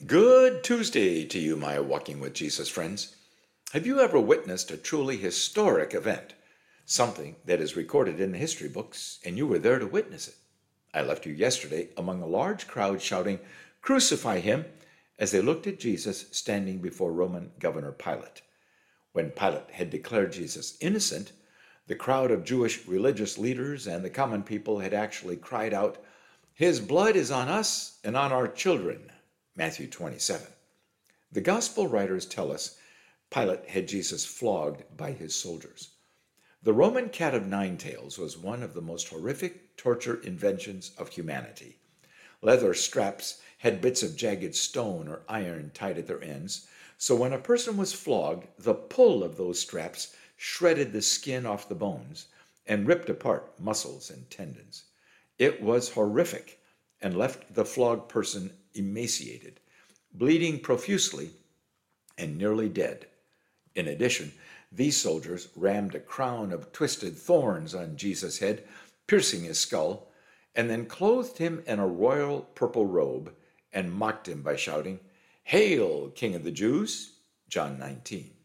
Good Tuesday to you, my Walking with Jesus friends. Have you ever witnessed a truly historic event? Something that is recorded in the history books, and you were there to witness it. I left you yesterday among a large crowd shouting, "Crucify him," as they looked at Jesus standing before Roman Governor Pilate. When Pilate had declared Jesus innocent, the crowd of Jewish religious leaders and the common people had actually cried out, "His blood is on us and on our children." Matthew 27. The gospel writers tell us Pilate had Jesus flogged by his soldiers. The Roman cat of nine tails was one of the most horrific torture inventions of humanity. Leather straps had bits of jagged stone or iron tied at their ends, so when a person was flogged, the pull of those straps shredded the skin off the bones and ripped apart muscles and tendons. It was horrific and left the flogged person emaciated, bleeding profusely, and nearly dead. In addition, these soldiers rammed a crown of twisted thorns on Jesus' head, piercing his skull, and then clothed him in a royal purple robe and mocked him by shouting, "Hail, King of the Jews!" John 19.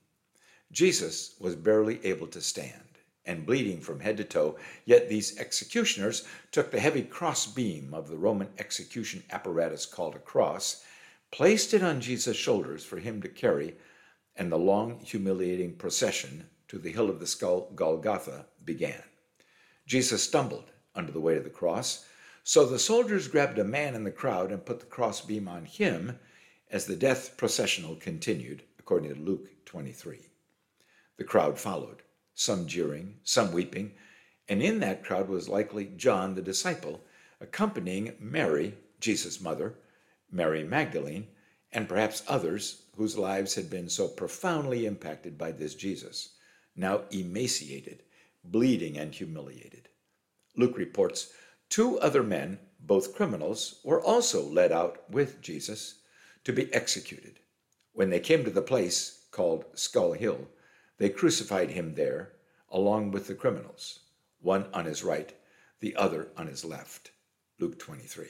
Jesus was barely able to stand and bleeding from head to toe, yet these executioners took the heavy crossbeam of the Roman execution apparatus called a cross, placed it on Jesus' shoulders for him to carry, and the long, humiliating procession to the hill of the skull, Golgotha, began. Jesus stumbled under the weight of the cross, so the soldiers grabbed a man in the crowd and put the crossbeam on him as the death processional continued, according to Luke 23. The crowd followed, some jeering, some weeping, and in that crowd was likely John the disciple, accompanying Mary, Jesus' mother, Mary Magdalene, and perhaps others whose lives had been so profoundly impacted by this Jesus, now emaciated, bleeding, and humiliated. Luke reports 2 other men, both criminals, were also led out with Jesus to be executed. When they came to the place called Skull Hill, they crucified him there, along with the criminals, one on his right, the other on his left. Luke 23.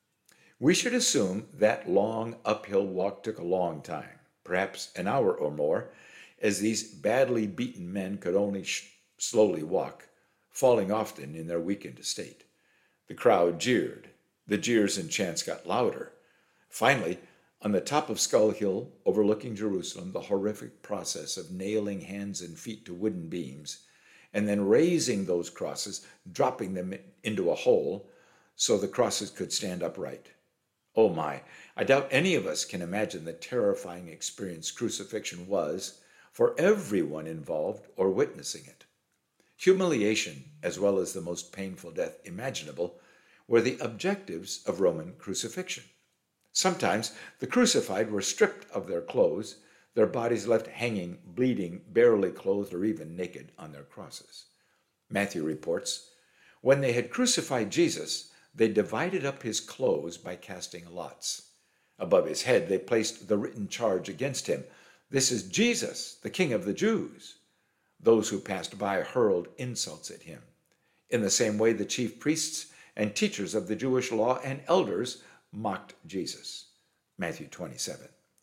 We should assume that long uphill walk took a long time, perhaps an hour or more, as these badly beaten men could only slowly walk, falling often in their weakened state. The crowd jeered. The jeers and chants got louder. Finally, on the top of Skull Hill, overlooking Jerusalem, the horrific process of nailing hands and feet to wooden beams, and then raising those crosses, dropping them into a hole so the crosses could stand upright. Oh my, I doubt any of us can imagine the terrifying experience crucifixion was for everyone involved or witnessing it. Humiliation, as well as the most painful death imaginable, were the objectives of Roman crucifixion. Sometimes the crucified were stripped of their clothes, their bodies left hanging, bleeding, barely clothed, or even naked on their crosses. Matthew reports, when they had crucified Jesus, they divided up his clothes by casting lots. Above his head they placed the written charge against him, "This is Jesus, the King of the Jews." Those who passed by hurled insults at him. In the same way, the chief priests and teachers of the Jewish law and elders mocked Jesus. Matthew 27.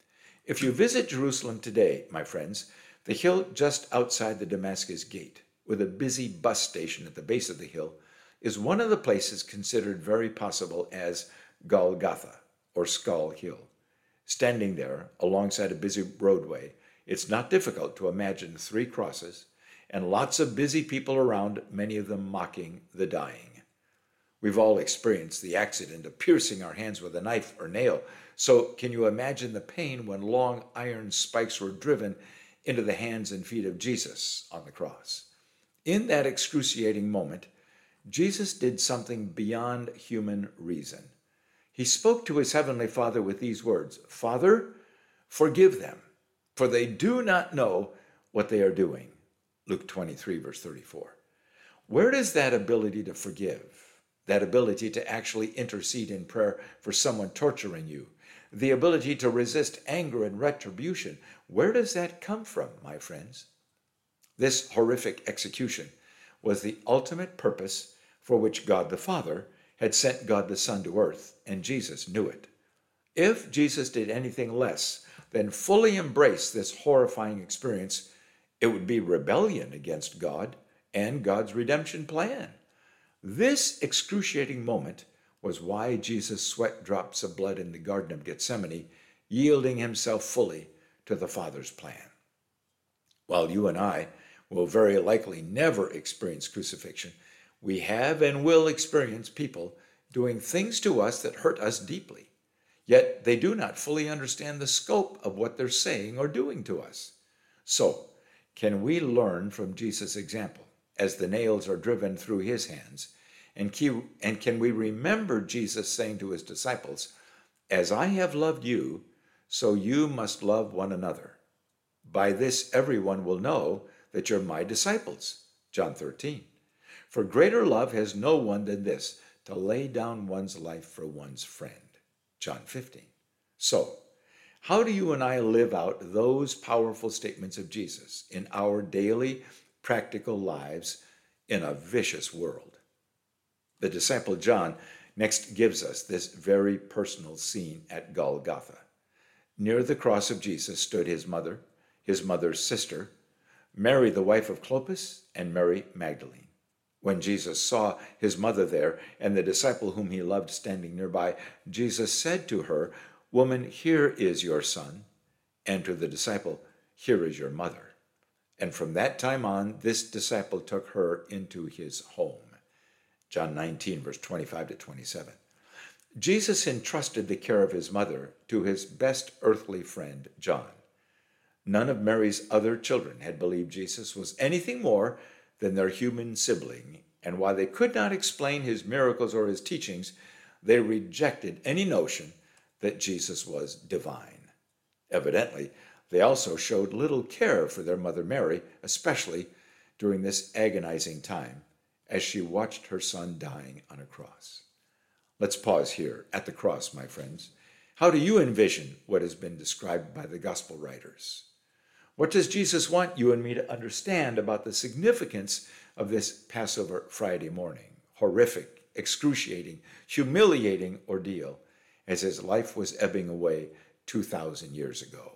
If you visit Jerusalem today, my friends, the hill just outside the Damascus Gate, with a busy bus station at the base of the hill, is one of the places considered very possible as Golgotha, or Skull Hill. Standing there alongside a busy roadway, it's not difficult to imagine 3 crosses and lots of busy people around, many of them mocking the dying. We've all experienced the accident of piercing our hands with a knife or nail, so can you imagine the pain when long iron spikes were driven into the hands and feet of Jesus on the cross? In that excruciating moment, Jesus did something beyond human reason. He spoke to his heavenly Father with these words, "Father, forgive them, for they do not know what they are doing." Luke 23, verse 34. Where does that ability to forgive, that ability to actually intercede in prayer for someone torturing you, the ability to resist anger and retribution, where does that come from, my friends? This horrific execution was the ultimate purpose for which God the Father had sent God the Son to earth, and Jesus knew it. If Jesus did anything less than fully embrace this horrifying experience, it would be rebellion against God and God's redemption plan. This excruciating moment was why Jesus sweat drops of blood in the Garden of Gethsemane, yielding himself fully to the Father's plan. While you and I will very likely never experience crucifixion, we have and will experience people doing things to us that hurt us deeply, yet they do not fully understand the scope of what they're saying or doing to us. So, can we learn from Jesus' example as the nails are driven through his hands? And can we remember Jesus saying to his disciples, "As I have loved you, so you must love one another. By this everyone will know that you're my disciples." John 13. For greater love has no one than this, to lay down one's life for one's friend. John 15. So, how do you and I live out those powerful statements of Jesus in our daily, practical lives in a vicious world? The disciple John next gives us this very personal scene at Golgotha. Near the cross of Jesus stood his mother's sister, Mary the wife of Clopas, and Mary Magdalene. When Jesus saw his mother there and the disciple whom he loved standing nearby, Jesus said to her, "Woman, here is your son," and to the disciple, "Here is your mother." And from that time on, this disciple took her into his home. John 19, verse 25 to 27. Jesus entrusted the care of his mother to his best earthly friend, John. None of Mary's other children had believed Jesus was anything more than their human sibling, and while they could not explain his miracles or his teachings, they rejected any notion that Jesus was divine. Evidently, they also showed little care for their mother Mary, especially during this agonizing time, as she watched her son dying on a cross. Let's pause here at the cross, my friends. How do you envision what has been described by the gospel writers? What does Jesus want you and me to understand about the significance of this Passover Friday morning, horrific, excruciating, humiliating ordeal as his life was ebbing away 2,000 years ago?